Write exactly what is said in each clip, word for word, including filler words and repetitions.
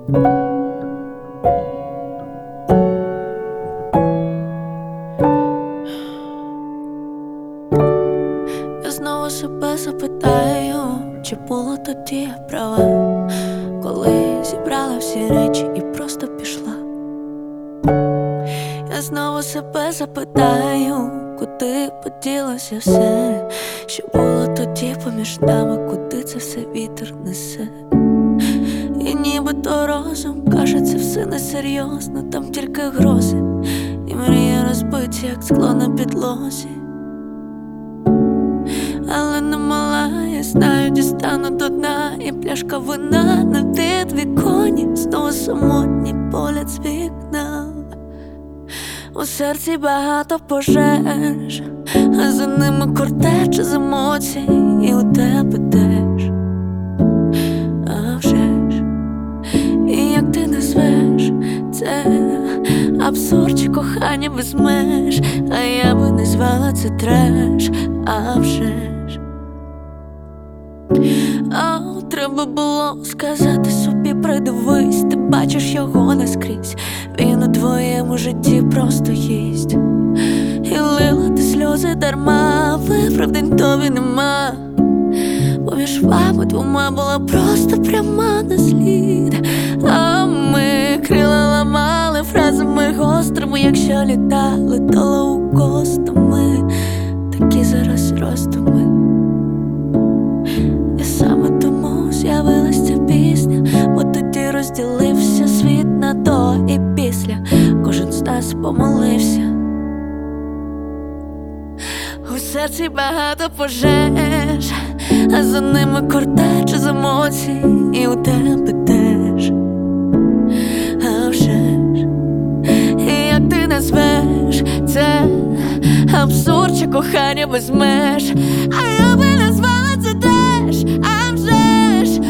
Я знову себе запитаю, чи було тоді я права, коли зібрала всі речі і просто пішла. Я знову себе запитаю, куди поділося все, що було тоді поміж нами, куди це все вітер несе. І нібито розум каже, це все несерйозно, там тільки грози, і мрії розбиті, як скло на підлозі. Але не мала, я знаю, дістану до дна, і пляшка вина на підвіконі, знову самотній погляд з вікна. У серці багато пожеж, а за ними кортеж з емоцій, і у тебе теж. А вже ж, і як ти назвеш це абсурд чи кохання без меж, а я би не звала це треш, а вже ж. А треба було сказати собі, придивись, ти бачиш його наскрізь, він у твоєму житті просто їсть. І лила ти сльози дарма, виправдань тобі нема. Поміж вами двома була просто пряма на слід. А ми крила ламали фразами гострими, якщо літали, то лоукостами. Такі зараз роздуми. І саме тому з'явилась ця пісня, бо тоді розділився світ на до і після. Кожен з нас помолився. У серці багато пожеж, а за ними кортеж з емоцій, і у тебе теж. А вже ж, і як ти назвеш це абсурд чи кохання без меж, а я би назвала це треш, а вже ж.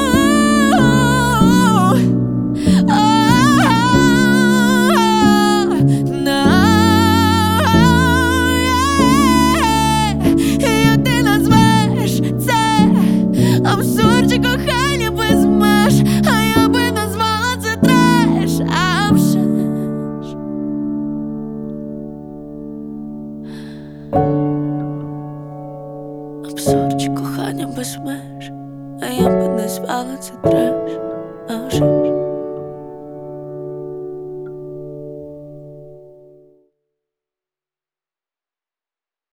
Абсурд чи кохання без меж, а я би назвала це треш, а вже ж. Абсурд чи кохання без меж, а я би назвала це треш, а вже ж.